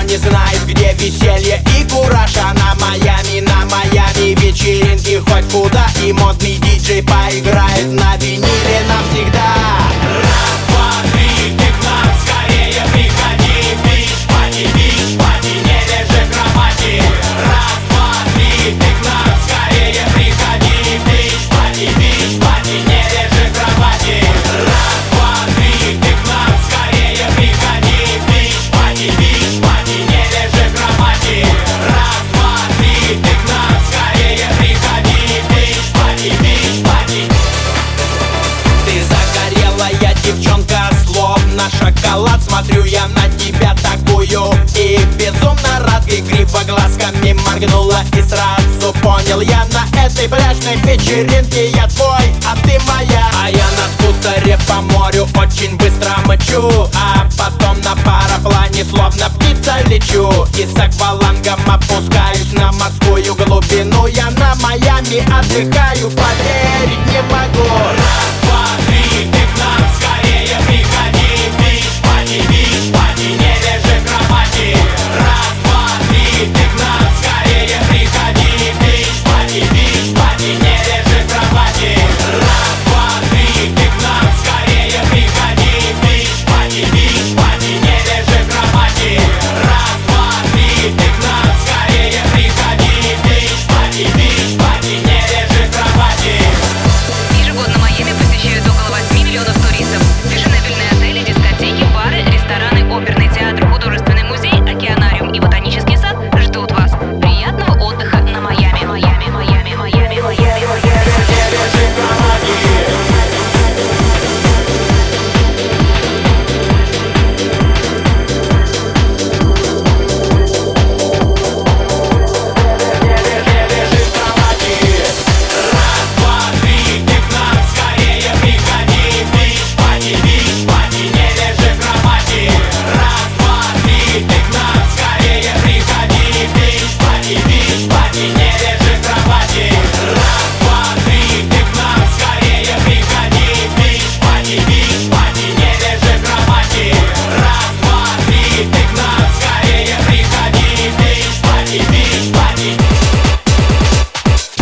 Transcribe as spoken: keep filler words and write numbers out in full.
не знает, где веселье и кураж. А на Майами, на Майами вечеринки хоть куда. И модный диджей поиграет на виниле навсегда. Раз, два, три, ты к нам скорее приходи. Бич-пати, бич-пати, не лежи в кровати. Раз, два, три, ты к нам скорее приходи. Бич-пати, бич-пати, не лежи в кровати. Раз, два, три, ты к нам скорее приходи. Бич-пати, бич-пати, не лежи в кровати. Раз, два, три, ты к нам скорее приходи. Бич-пати, бич-пати. Ты загорелая девчонка, словно шоколад. Смотрю я на тебя такую и безумно рад. Игриво глазками моргнула и сразу понял я: на этой пляжной вечеринке я твой, а ты моя. А я на скутере по морю очень быстро мчу, а потом на параплане словно птица лечу. И с аквалангом опускаюсь на морскую глубину. Я на Майами отдыхаю, поверить не могу. Раз, два, три, ты